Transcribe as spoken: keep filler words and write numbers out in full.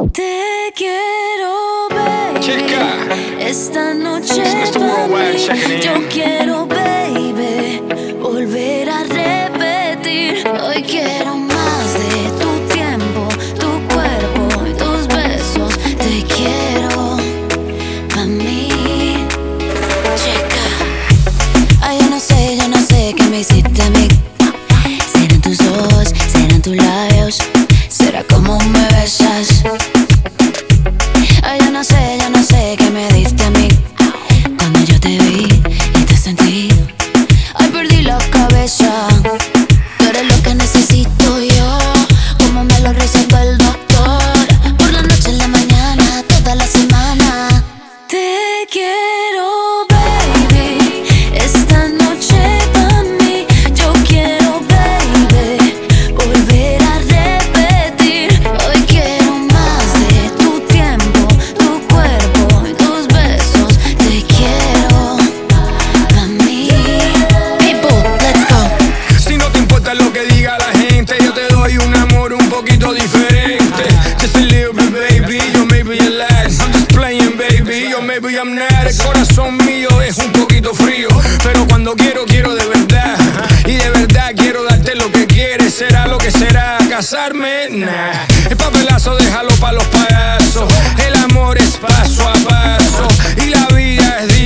Te quiero, baby. Chica, esta noche it's Mister Worldwide checking in. yo quiero, baby, volver a repetir. Hoy quiero más de tu tiempo, tu cuerpo y tus besos. Te quiero pa' mí, chica. Ay, yo no sé, yo no sé qué me hiciste a mí. Serán tus ojos, serán tus labios, será como me besas. Ay, yo no sé, yo no sé qué me diste a mí. Cuando yo te vi y te sentí, ay, perdí la cabeza. Tú eres lo que necesito yo, como me lo recetó el doctor. Por la noche, en la mañana, toda la semana. Te quiero, baby, esta noche pa' mí. Yo quiero, baby, volver a repetir. Hoy quiero más de tu tiempo, tu cuerpo y tus besos. Te quiero pa' mí. People, let's go. si no te importa lo que diga la gente, yo te doy un amor un poquito diferente. Just a little bit, baby, yo maybe you like. I'm just playing, baby, yo maybe I'm not. El corazón mío es un poquito frío, pero cuando quiero, quiero de verdad. Y de verdad quiero darte lo que quieres. Será lo que será, casarme, nah. El papelazo déjalo pa' los payasos. El amor es paso a paso y la vida es